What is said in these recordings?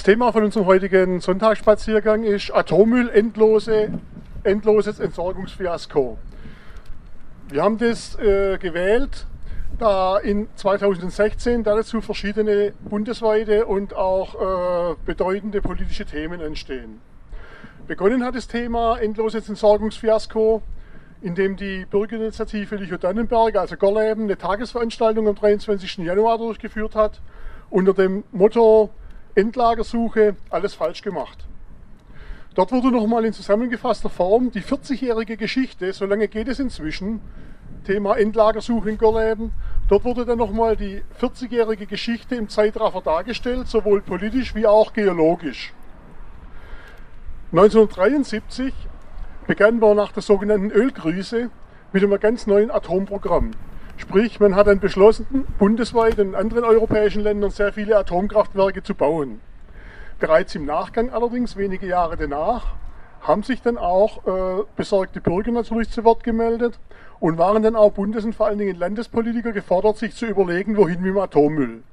Thema von unserem heutigen Sonntagsspaziergang ist Atommüll, endloses Entsorgungsfiasko. Wir haben das gewählt, da in 2016 dazu verschiedene bundesweite und auch bedeutende politische Themen entstehen. Begonnen hat das Thema endloses Entsorgungsfiasko, indem die Bürgerinitiative Lüchow-Dannenberg, also Gorleben, eine Tagesveranstaltung am 23. Januar durchgeführt hat, unter dem Motto Endlagersuche, alles falsch gemacht. Dort wurde nochmal in zusammengefasster Form die 40-jährige Geschichte, so lange geht es inzwischen, Thema Endlagersuche in Gorleben. Dort wurde dann nochmal die 40-jährige Geschichte im Zeitraffer dargestellt, sowohl politisch wie auch geologisch. 1973 begann man nach der sogenannten Ölkrise mit einem ganz neuen Atomprogramm. Sprich, man hat dann beschlossen, bundesweit und in anderen europäischen Ländern sehr viele Atomkraftwerke zu bauen. Bereits im Nachgang allerdings, wenige Jahre danach, haben sich dann auch besorgte Bürger natürlich zu Wort gemeldet und waren dann auch Bundes- und vor allen Dingen Landespolitiker gefordert, sich zu überlegen, wohin mit dem Atommüll.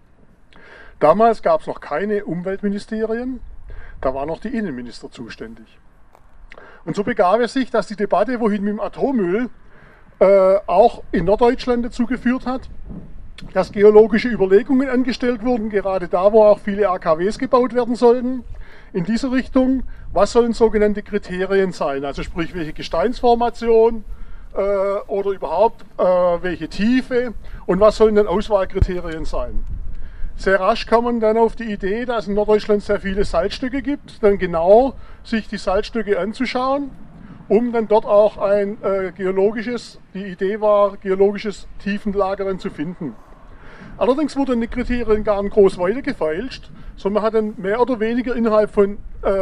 Damals gab es noch keine Umweltministerien, da war noch die Innenminister zuständig. Und so begab es sich, dass die Debatte, wohin mit dem Atommüll, auch in Norddeutschland dazu geführt hat, dass geologische Überlegungen angestellt wurden, gerade da, wo auch viele AKWs gebaut werden sollten. In diese Richtung, was sollen sogenannte Kriterien sein? Also sprich, welche Gesteinsformation oder überhaupt welche Tiefe und was sollen dann Auswahlkriterien sein? Sehr rasch kam man dann auf die Idee, dass es in Norddeutschland sehr viele Salzstücke gibt, dann genau sich die Salzstücke anzuschauen, um dann dort auch ein die Idee war, geologisches Tiefenlager dann zu finden. Allerdings wurden die Kriterien gar nicht groß weitergefeilscht, sondern man hat dann mehr oder weniger innerhalb von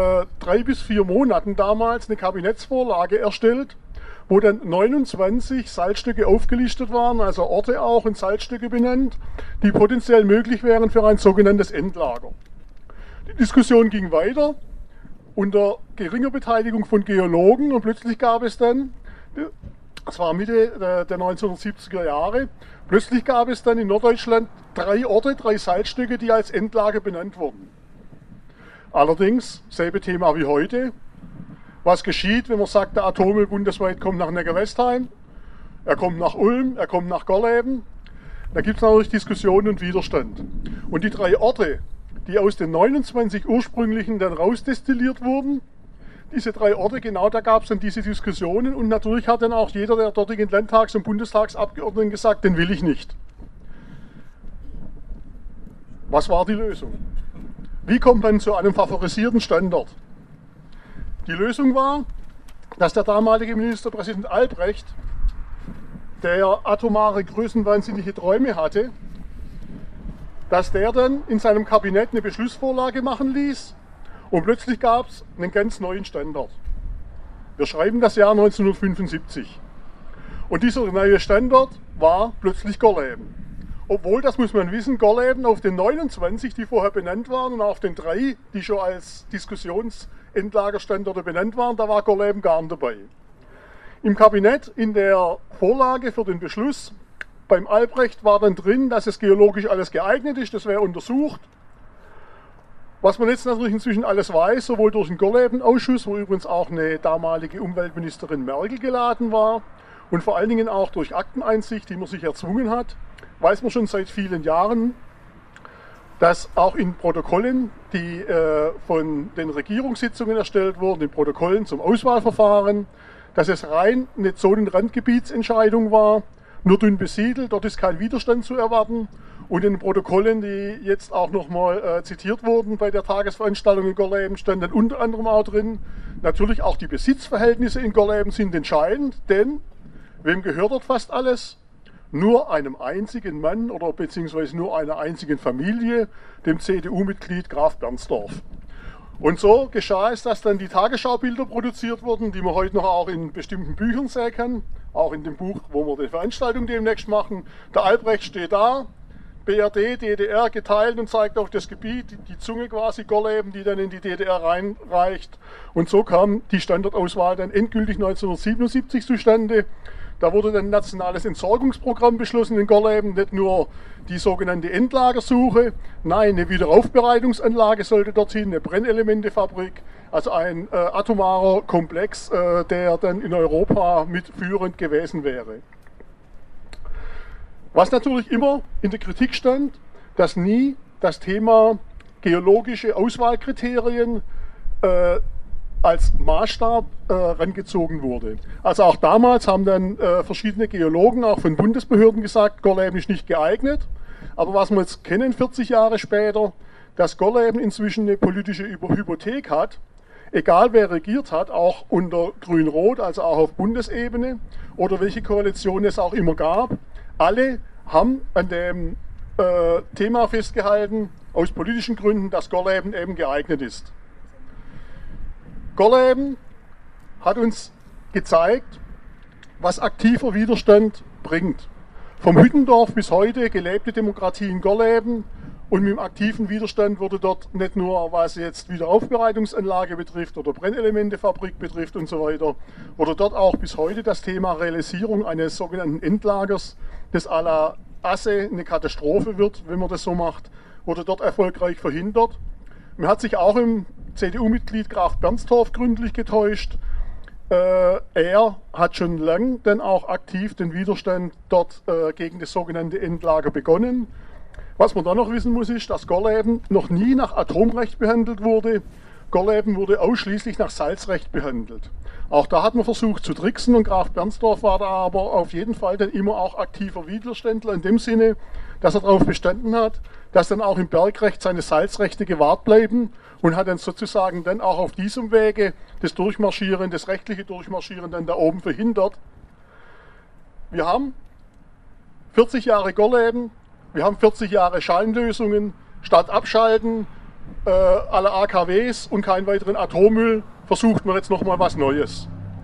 3 bis 4 Monaten damals eine Kabinettsvorlage erstellt, wo dann 29 Salzstücke aufgelistet waren, also Orte auch und Salzstücke benannt, die potenziell möglich wären für ein sogenanntes Endlager. Die Diskussion ging weiter unter geringer Beteiligung von Geologen und plötzlich gab es dann, das war Mitte der 1970er Jahre, plötzlich gab es dann in Norddeutschland 3 Orte, 3 Salzstücke, die als Endlager benannt wurden. Allerdings, selbe Thema wie heute. Was geschieht, wenn man sagt, der Atommüll bundesweit kommt nach Neckarwestheim, er kommt nach Ulm, er kommt nach Gorleben? Da gibt es natürlich Diskussionen und Widerstand. Und die 3 Orte, die aus den 29 ursprünglichen dann rausdestilliert wurden, diese 3 Orte, genau da gab es dann diese Diskussionen und natürlich hat dann auch jeder der dortigen Landtags- und Bundestagsabgeordneten gesagt, den will ich nicht. Was war die Lösung? Wie kommt man zu einem favorisierten Standort? Die Lösung war, dass der damalige Ministerpräsident Albrecht, der atomare größenwahnsinnige Träume hatte, dass der dann in seinem Kabinett eine Beschlussvorlage machen ließ und plötzlich gab es einen ganz neuen Standort. Wir schreiben das Jahr 1975. Und dieser neue Standort war plötzlich Gorleben. Obwohl, das muss man wissen, Gorleben auf den 29, die vorher benannt waren und auf den 3, die schon als Diskussionsendlagerstandorte benannt waren, da war Gorleben gar nicht dabei. Im Kabinett in der Vorlage für den Beschluss beim Albrecht war dann drin, dass es geologisch alles geeignet ist, das wäre untersucht. Was man jetzt natürlich inzwischen alles weiß, sowohl durch den Gorleben-Ausschuss, wo übrigens auch eine damalige Umweltministerin Merkel geladen war, und vor allen Dingen auch durch Akteneinsicht, die man sich erzwungen hat, weiß man schon seit vielen Jahren, dass auch in Protokollen, die von den Regierungssitzungen erstellt wurden, in Protokollen zum Auswahlverfahren, dass es rein eine Zonenrandgebietsentscheidung war, nur dünn besiedelt, dort ist kein Widerstand zu erwarten. Und in den Protokollen, die jetzt auch nochmal zitiert wurden bei der Tagesveranstaltung in Gorleben, stand dann unter anderem auch drin, natürlich auch die Besitzverhältnisse in Gorleben sind entscheidend, denn wem gehört dort fast alles? Nur einem einzigen Mann oder beziehungsweise nur einer einzigen Familie, dem CDU-Mitglied Graf Bernsdorf. Und so geschah es, dass dann die Tagesschaubilder produziert wurden, die man heute noch auch in bestimmten Büchern sehen kann, auch in dem Buch, wo wir die Veranstaltung demnächst machen. Der Albrecht steht da, BRD, DDR geteilt und zeigt auf das Gebiet, die Zunge quasi Gorleben, die dann in die DDR reinreicht. Und so kam die Standortauswahl dann endgültig 1977 zustande. Da wurde ein nationales Entsorgungsprogramm beschlossen in Gorleben, nicht nur die sogenannte Endlagersuche, nein, eine Wiederaufbereitungsanlage sollte dorthin, eine Brennelementefabrik, also ein atomarer Komplex, der dann in Europa mitführend gewesen wäre. Was natürlich immer in der Kritik stand, dass nie das Thema geologische Auswahlkriterien als Maßstab rangezogen wurde. Also auch damals haben dann verschiedene Geologen, auch von Bundesbehörden gesagt, Gorleben ist nicht geeignet. Aber was wir jetzt kennen, 40 Jahre später, dass Gorleben inzwischen eine politische Hypothek hat, egal wer regiert hat, auch unter Grün-Rot, also auch auf Bundesebene oder welche Koalition es auch immer gab, alle haben an dem Thema festgehalten, aus politischen Gründen, dass Gorleben eben geeignet ist. Gorleben hat uns gezeigt, was aktiver Widerstand bringt. Vom Hüttendorf bis heute gelebte Demokratie in Gorleben, und mit dem aktiven Widerstand wurde dort nicht nur, was jetzt Wiederaufbereitungsanlage betrifft oder Brennelementefabrik betrifft und so weiter, wurde dort auch bis heute das Thema Realisierung eines sogenannten Endlagers, das à la Asse eine Katastrophe wird, wenn man das so macht, wurde dort erfolgreich verhindert. Man hat sich auch im CDU-Mitglied Graf Bernstorff gründlich getäuscht. Er hat schon lang dann auch aktiv den Widerstand dort gegen das sogenannte Endlager begonnen. Was man dann noch wissen muss, ist, dass Gorleben noch nie nach Atomrecht behandelt wurde. Gorleben wurde ausschließlich nach Salzrecht behandelt. Auch da hat man versucht zu tricksen, und Graf Bernstorff war da aber auf jeden Fall dann immer auch aktiver Widerständler in dem Sinne, dass er darauf bestanden hat, dass dann auch im Bergrecht seine Salzrechte gewahrt bleiben, und hat dann sozusagen dann auch auf diesem Wege das Durchmarschieren, das rechtliche Durchmarschieren dann da oben verhindert. Wir haben 40 Jahre Gorleben, wir haben 40 Jahre Scheinlösungen, statt abschalten, alle AKWs und keinen weiteren Atommüll, versucht man jetzt nochmal was Neues.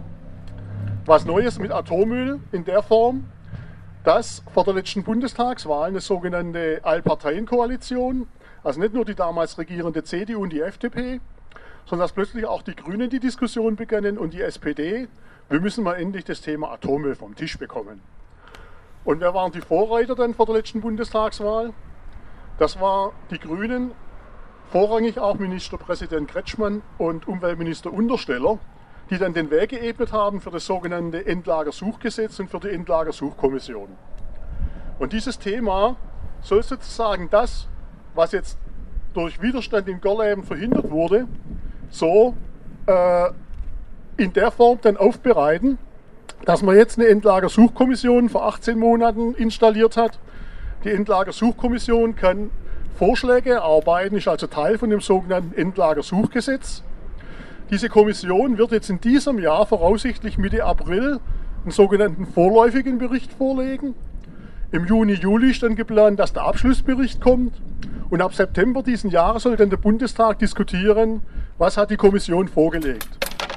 Was Neues mit Atommüll in der Form, dass vor der letzten Bundestagswahl eine sogenannte Allparteienkoalition, also nicht nur die damals regierende CDU und die FDP, sondern dass plötzlich auch die Grünen die Diskussion begannen und die SPD, wir müssen mal endlich das Thema Atommüll vom Tisch bekommen. Und wer waren die Vorreiter dann vor der letzten Bundestagswahl? Das war die Grünen, vorrangig auch Ministerpräsident Kretschmann und Umweltminister Untersteller, die dann den Weg geebnet haben für das sogenannte Endlagersuchgesetz und für die Endlagersuchkommission. Und dieses Thema soll sozusagen das, was jetzt durch Widerstand in Gorleben verhindert wurde, so in der Form dann aufbereiten, dass man jetzt eine Endlagersuchkommission vor 18 Monaten installiert hat. Die Endlagersuchkommission kann Vorschläge erarbeiten, ist also Teil von dem sogenannten Endlagersuchgesetz. Diese Kommission wird jetzt in diesem Jahr voraussichtlich Mitte April einen sogenannten vorläufigen Bericht vorlegen. Im Juni, Juli ist dann geplant, dass der Abschlussbericht kommt. Und ab September diesen Jahres soll dann der Bundestag diskutieren, was hat die Kommission vorgelegt.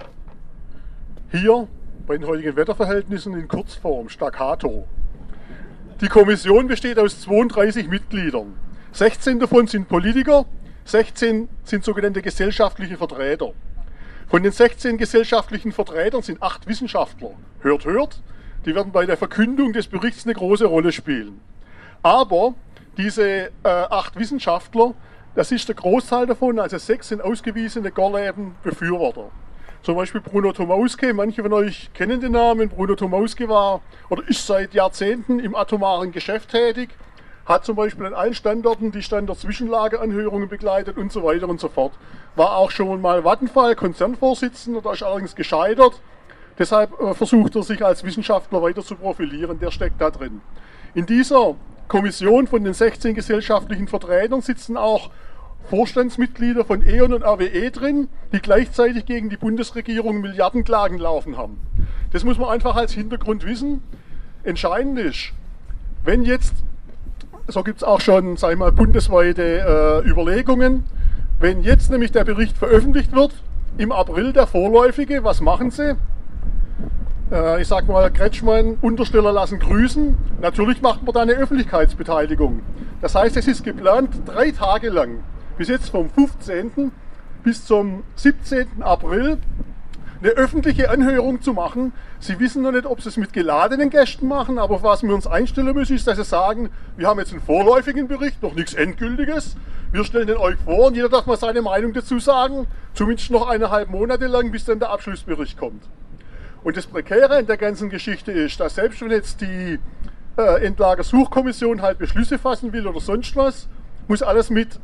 Hier bei den heutigen Wetterverhältnissen in Kurzform, Staccato. Die Kommission besteht aus 32 Mitgliedern. 16 davon sind Politiker, 16 sind sogenannte gesellschaftliche Vertreter. Von den 16 gesellschaftlichen Vertretern sind 8 Wissenschaftler. Hört, hört, die werden bei der Verkündung des Berichts eine große Rolle spielen. Aber diese 8 Wissenschaftler, das ist der Großteil davon, also 6 sind ausgewiesene Gorleben-Befürworter. Zum Beispiel Bruno Tomauske, manche von euch kennen den Namen. Bruno Tomauske war oder ist seit Jahrzehnten im atomaren Geschäft tätig, hat zum Beispiel an allen Standorten die Standort-Zwischenlageanhörungen begleitet und so weiter und so fort. War auch schon mal Vattenfall Konzernvorsitzender, da ist allerdings gescheitert. Deshalb versucht er sich als Wissenschaftler weiter zu profilieren, der steckt da drin. In dieser Kommission von den 16 gesellschaftlichen Vertretern sitzen auch Vorstandsmitglieder von E.ON und RWE drin, die gleichzeitig gegen die Bundesregierung Milliardenklagen laufen haben. Das muss man einfach als Hintergrund wissen. Entscheidend ist, wenn jetzt, so gibt es auch schon, sag ich mal, bundesweite Überlegungen, wenn jetzt nämlich der Bericht veröffentlicht wird, im April der vorläufige, was machen sie? Ich sag mal, Kretschmann, Untersteller lassen grüßen. Natürlich macht man da eine Öffentlichkeitsbeteiligung. Das heißt, es ist geplant 3 Tage lang, bis jetzt vom 15. bis zum 17. April, eine öffentliche Anhörung zu machen. Sie wissen noch nicht, ob sie es mit geladenen Gästen machen, aber auf was wir uns einstellen müssen, ist, dass sie sagen, wir haben jetzt einen vorläufigen Bericht, noch nichts Endgültiges. Wir stellen den euch vor und jeder darf mal seine Meinung dazu sagen, zumindest noch 1,5 Monate lang, bis dann der Abschlussbericht kommt. Und das Prekäre in der ganzen Geschichte ist, dass selbst wenn jetzt die Endlagersuchkommission halt Beschlüsse fassen will oder sonst was, muss alles mit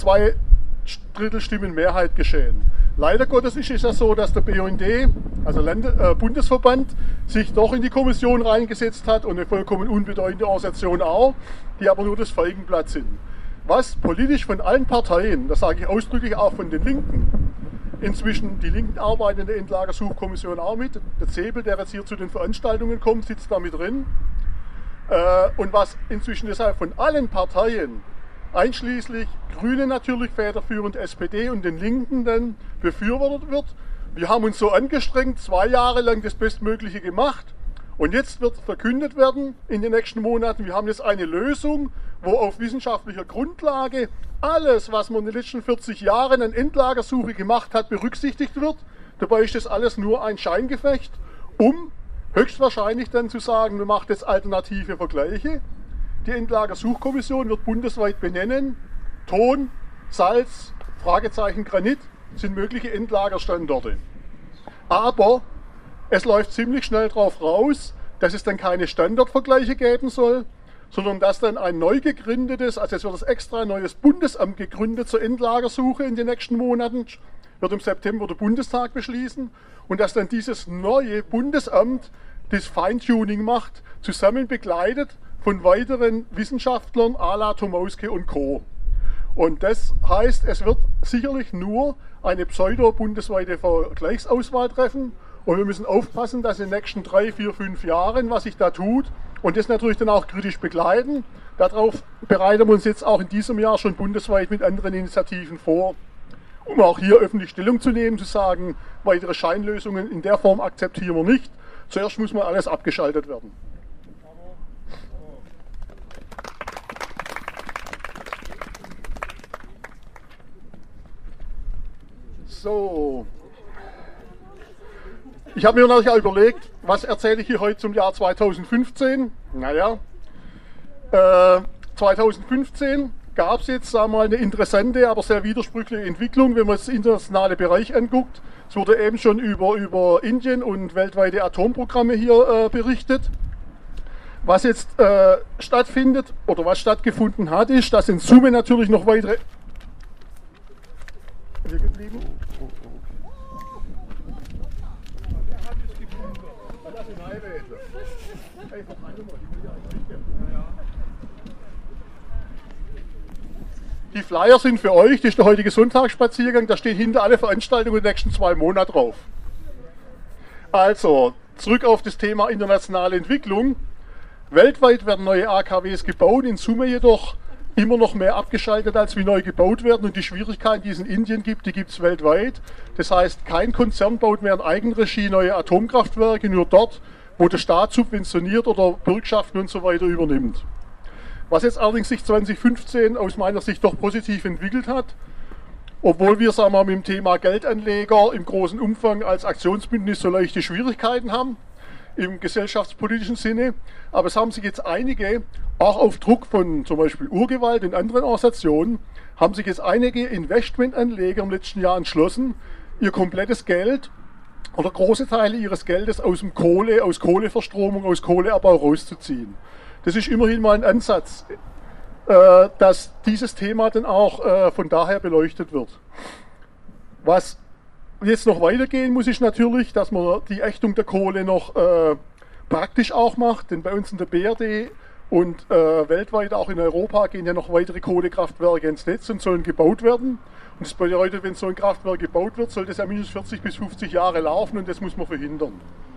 2/3 Stimmen Mehrheit geschehen. Leider Gottes ist es ja so, dass der BUND, also Bundesverband, sich doch in die Kommission reingesetzt hat und eine vollkommen unbedeutende Organisation auch, die aber nur das Feigenblatt sind. Was politisch von allen Parteien, das sage ich ausdrücklich auch von den Linken, inzwischen die Linken arbeiten in der Endlagersuchkommission auch mit, der Zebel, der jetzt hier zu den Veranstaltungen kommt, sitzt da mit drin. Und was inzwischen deshalb von allen Parteien, einschließlich Grüne natürlich, federführend SPD und den Linken dann befürwortet wird. Wir haben uns so angestrengt, 2 Jahre lang das Bestmögliche gemacht und jetzt wird verkündet werden in den nächsten Monaten, wir haben jetzt eine Lösung, wo auf wissenschaftlicher Grundlage alles, was man in den letzten 40 Jahren an Endlagersuche gemacht hat, berücksichtigt wird. Dabei ist das alles nur ein Scheingefecht, um höchstwahrscheinlich dann zu sagen, man macht jetzt alternative Vergleiche. Die Endlagersuchkommission wird bundesweit benennen, Ton, Salz, Fragezeichen, Granit sind mögliche Endlagerstandorte. Aber es läuft ziemlich schnell darauf raus, dass es dann keine Standortvergleiche geben soll, sondern dass dann ein neu gegründetes, also es wird das extra neues Bundesamt gegründet zur Endlagersuche in den nächsten Monaten, wird im September der Bundestag beschließen und dass dann dieses neue Bundesamt das Feintuning macht, zusammen begleitet von weiteren Wissenschaftlern à la Tomauske und Co. Und das heißt, es wird sicherlich nur eine pseudo-bundesweite Vergleichsauswahl treffen und wir müssen aufpassen, dass in den nächsten 3, 4, 5 Jahren, was sich da tut, und das natürlich dann auch kritisch begleiten. Darauf bereiten wir uns jetzt auch in diesem Jahr schon bundesweit mit anderen Initiativen vor, um auch hier öffentlich Stellung zu nehmen, zu sagen, weitere Scheinlösungen in der Form akzeptieren wir nicht. Zuerst muss mal alles abgeschaltet werden. So, ich habe mir natürlich auch überlegt, was erzähle ich hier heute zum Jahr 2015? Naja, 2015 gab es jetzt mal eine interessante, aber sehr widersprüchliche Entwicklung, wenn man das internationale Bereich anguckt. Es wurde eben schon über Indien und weltweite Atomprogramme hier berichtet. Was jetzt stattfindet oder was stattgefunden hat, ist, dass in Summe natürlich noch weitere... Hier geblieben? Die Flyer sind für euch, das ist der heutige Sonntagsspaziergang, da steht hinter alle Veranstaltungen in den nächsten 2 Monaten drauf. Also, zurück auf das Thema internationale Entwicklung. Weltweit werden neue AKWs gebaut, in Summe jedoch immer noch mehr abgeschaltet, als wie neu gebaut werden. Und die Schwierigkeiten, die es in Indien gibt, die gibt es weltweit. Das heißt, kein Konzern baut mehr in Eigenregie neue Atomkraftwerke, nur dort, wo der Staat subventioniert oder Bürgschaften und so weiter übernimmt. Was jetzt allerdings sich 2015 aus meiner Sicht doch positiv entwickelt hat, obwohl wir, sagen wir mal, mit dem Thema Geldanleger im großen Umfang als Aktionsbündnis so leichte Schwierigkeiten haben, im gesellschaftspolitischen Sinne, aber es haben sich jetzt einige, auch auf Druck von zum Beispiel Urgewalt und anderen Organisationen, haben sich jetzt einige Investmentanleger im letzten Jahr entschlossen, ihr komplettes Geld oder große Teile ihres Geldes aus Kohleverstromung, aus Kohleabbau rauszuziehen. Das ist immerhin mal ein Ansatz, dass dieses Thema dann auch von daher beleuchtet wird. Was jetzt noch weitergehen muss, ist natürlich, dass man die Ächtung der Kohle noch praktisch auch macht, denn bei uns in der BRD und weltweit auch in Europa gehen ja noch weitere Kohlekraftwerke ins Netz und sollen gebaut werden. Und das bedeutet, wenn so ein Kraftwerk gebaut wird, soll das ja mindestens 40 bis 50 Jahre laufen und das muss man verhindern.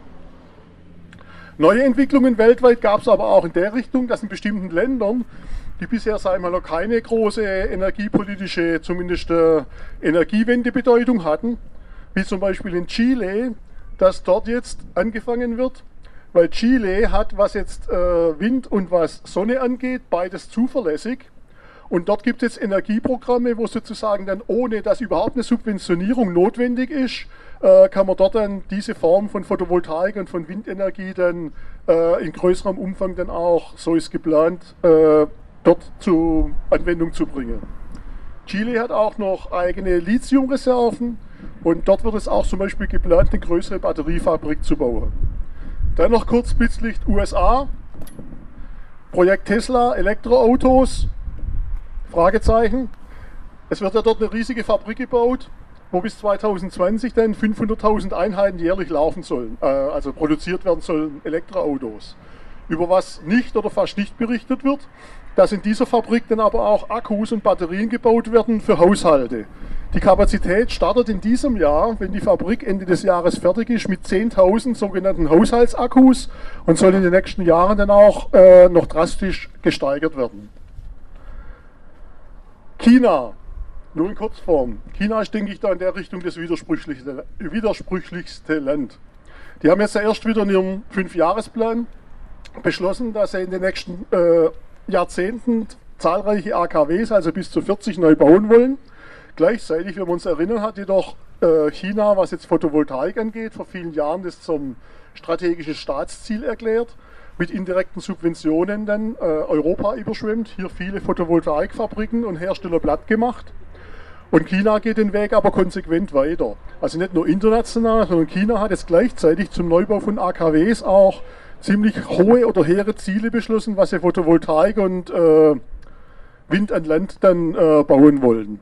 Neue Entwicklungen weltweit gab es aber auch in der Richtung, dass in bestimmten Ländern, die bisher, sagen wir mal, noch keine große energiepolitische, zumindest Energiewendebedeutung hatten, wie zum Beispiel in Chile, dass dort jetzt angefangen wird, weil Chile hat, was jetzt Wind und was Sonne angeht, beides zuverlässig. Und dort gibt es jetzt Energieprogramme, wo sozusagen dann, ohne dass überhaupt eine Subventionierung notwendig ist, kann man dort dann diese Form von Photovoltaik und von Windenergie dann in größerem Umfang dann auch, so ist geplant, dort zur Anwendung zu bringen. Chile hat auch noch eigene Lithiumreserven und dort wird es auch zum Beispiel geplant, eine größere Batteriefabrik zu bauen. Dann noch kurz Blitzlicht USA, Projekt Tesla, Elektroautos, Fragezeichen. Es wird ja dort eine riesige Fabrik gebaut, wo bis 2020 dann 500.000 Einheiten jährlich laufen sollen, also produziert werden sollen, Elektroautos. Über was nicht oder fast nicht berichtet wird, dass in dieser Fabrik dann aber auch Akkus und Batterien gebaut werden für Haushalte. Die Kapazität startet in diesem Jahr, wenn die Fabrik Ende des Jahres fertig ist, mit 10.000 sogenannten Haushaltsakkus und soll in den nächsten Jahren dann auch noch drastisch gesteigert werden. China, nur in Kurzform. China ist, denke ich, da in der Richtung das widersprüchlichste Land. Die haben jetzt ja erst wieder in ihrem 5-Jahresplan beschlossen, dass sie in den nächsten Jahrzehnten zahlreiche AKWs, also bis zu 40, neu bauen wollen. Gleichzeitig, wenn wir uns erinnern, hat jedoch China, was jetzt Photovoltaik angeht, vor vielen Jahren das zum strategischen Staatsziel erklärt, mit indirekten Subventionen dann Europa überschwemmt, hier viele Photovoltaikfabriken und Hersteller platt gemacht. Und China geht den Weg aber konsequent weiter. Also nicht nur international, sondern China hat jetzt gleichzeitig zum Neubau von AKWs auch ziemlich hohe oder hehre Ziele beschlossen, was sie Photovoltaik und Wind an Land dann bauen wollen.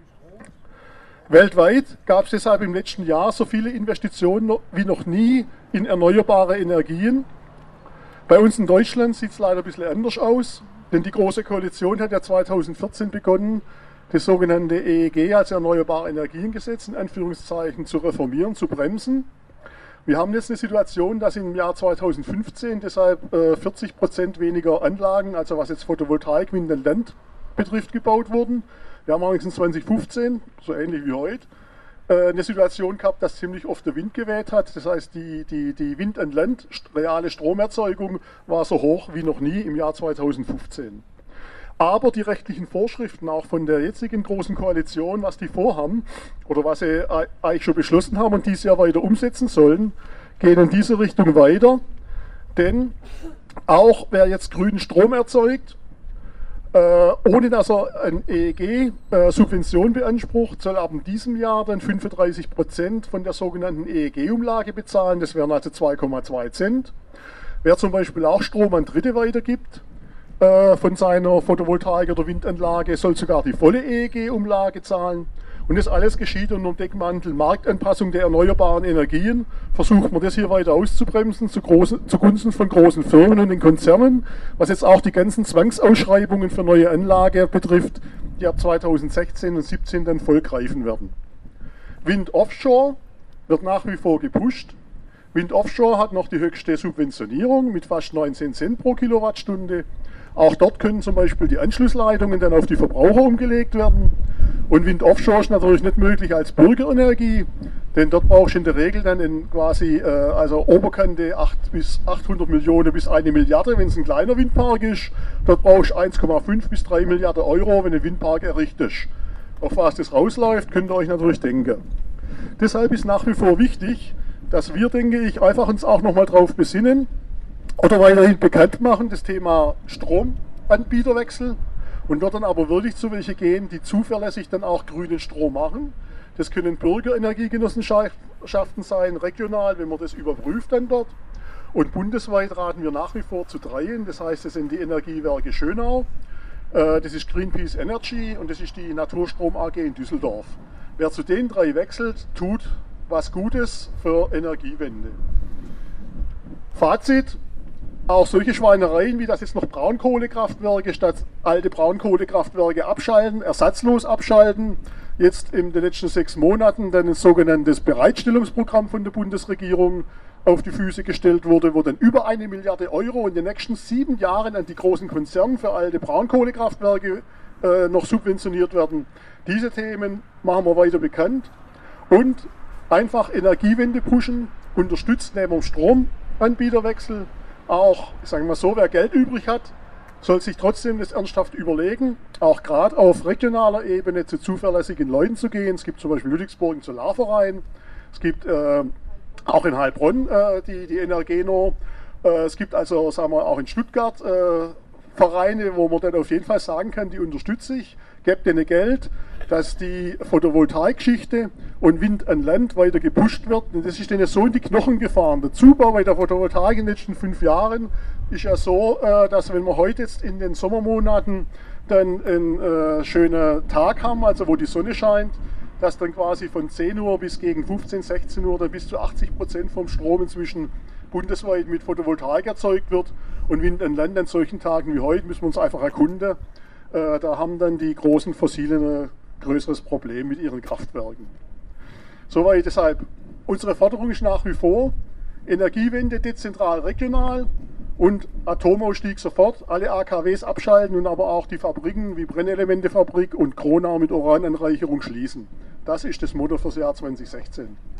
Weltweit gab es deshalb im letzten Jahr so viele Investitionen wie noch nie in erneuerbare Energien. Bei uns in Deutschland sieht es leider ein bisschen anders aus, denn die Große Koalition hat ja 2014 begonnen, das sogenannte EEG, also Erneuerbare Energiengesetz, in Anführungszeichen, zu reformieren, zu bremsen. Wir haben jetzt eine Situation, dass im Jahr 2015 deshalb 40% weniger Anlagen, also was jetzt Photovoltaik, Wind und Land betrifft, gebaut wurden. Wir haben allerdings in 2015, so ähnlich wie heute, eine Situation gehabt, dass ziemlich oft der Wind geweht hat. Das heißt, die Wind und Land, reale Stromerzeugung war so hoch wie noch nie im Jahr 2015. Aber die rechtlichen Vorschriften auch von der jetzigen Großen Koalition, was die vorhaben oder was sie eigentlich schon beschlossen haben und dieses Jahr weiter umsetzen sollen, gehen in diese Richtung weiter. Denn auch wer jetzt grünen Strom erzeugt, ohne dass er ein EEG-Subvention beansprucht, soll ab diesem Jahr dann 35% von der sogenannten EEG-Umlage bezahlen. Das wären also 2,2 Cent. Wer zum Beispiel auch Strom an Dritte weitergibt, von seiner Photovoltaik- oder Windanlage, soll sogar die volle EEG-Umlage zahlen. Und das alles geschieht unter dem Deckmantel Marktanpassung der erneuerbaren Energien. Versucht man das hier weiter auszubremsen zugunsten von großen Firmen und den Konzernen, was jetzt auch die ganzen Zwangsausschreibungen für neue Anlagen betrifft, die ab 2016 und 2017 dann voll greifen werden. Wind Offshore wird nach wie vor gepusht. Wind Offshore hat noch die höchste Subventionierung mit fast 19 Cent pro Kilowattstunde. Auch dort können zum Beispiel die Anschlussleitungen dann auf die Verbraucher umgelegt werden. Und Wind Offshore ist natürlich nicht möglich als Bürgerenergie, denn dort brauchst du in der Regel dann also Oberkante 800 Millionen bis 1 Milliarde, wenn es ein kleiner Windpark ist. Dort brauchst du 1,5 bis 3 Milliarden Euro, wenn du einen Windpark errichtest. Auf was das rausläuft, könnt ihr euch natürlich denken. Deshalb ist nach wie vor wichtig, dass wir, denke ich, einfach uns auch nochmal drauf besinnen oder weiterhin bekannt machen, das Thema Stromanbieterwechsel, und dort dann aber wirklich zu welche gehen, die zuverlässig dann auch grünen Strom machen. Das können Bürgerenergiegenossenschaften sein, regional, wenn man das überprüft dann dort. Und bundesweit raten wir nach wie vor zu 3. Das heißt, das sind die Energiewerke Schönau, das ist Greenpeace Energy und das ist die Naturstrom AG in Düsseldorf. Wer zu den 3 wechselt, tut was Gutes für Energiewende. Fazit: Auch solche Schweinereien, wie das jetzt noch Braunkohlekraftwerke statt alte Braunkohlekraftwerke abschalten, ersatzlos abschalten, jetzt in den letzten 6 Monaten dann ein sogenanntes Bereitstellungsprogramm von der Bundesregierung auf die Füße gestellt wurde, wo dann über 1 Milliarde Euro in den nächsten 7 Jahren an die großen Konzerne für alte Braunkohlekraftwerke noch subventioniert werden. Diese Themen machen wir weiter bekannt und einfach Energiewende pushen, unterstützt neben dem Stromanbieterwechsel auch, sagen wir so, wer Geld übrig hat, soll sich trotzdem das ernsthaft überlegen, auch gerade auf regionaler Ebene zu zuverlässigen Leuten zu gehen. Es gibt zum Beispiel Ludwigsburg einen Solarverein, es gibt auch in Heilbronn die Energeno, es gibt also, sagen wir, auch in Stuttgart Vereine, wo man dann auf jeden Fall sagen kann, die unterstütze ich, gebt denen Geld, dass die Photovoltaikgeschichte und Wind an Land weiter gepusht wird. Und das ist denen so in die Knochen gefahren. Der Zubau bei der Photovoltaik in den letzten 5 Jahren ist ja so, dass wenn wir heute jetzt in den Sommermonaten dann einen schönen Tag haben, also wo die Sonne scheint, dass dann quasi von 10 Uhr bis gegen 15, 16 Uhr dann bis zu 80% vom Strom inzwischen bundesweit mit Photovoltaik erzeugt wird. Und Wind an Land an solchen Tagen wie heute müssen wir uns einfach erkunden. Da haben dann die großen Fossilen ein größeres Problem mit ihren Kraftwerken. Soweit deshalb. Unsere Forderung ist nach wie vor Energiewende dezentral regional und Atomausstieg sofort, alle AKWs abschalten und aber auch die Fabriken wie Brennelementefabrik und Kronau mit Urananreicherung schließen. Das ist das Motto fürs Jahr 2016.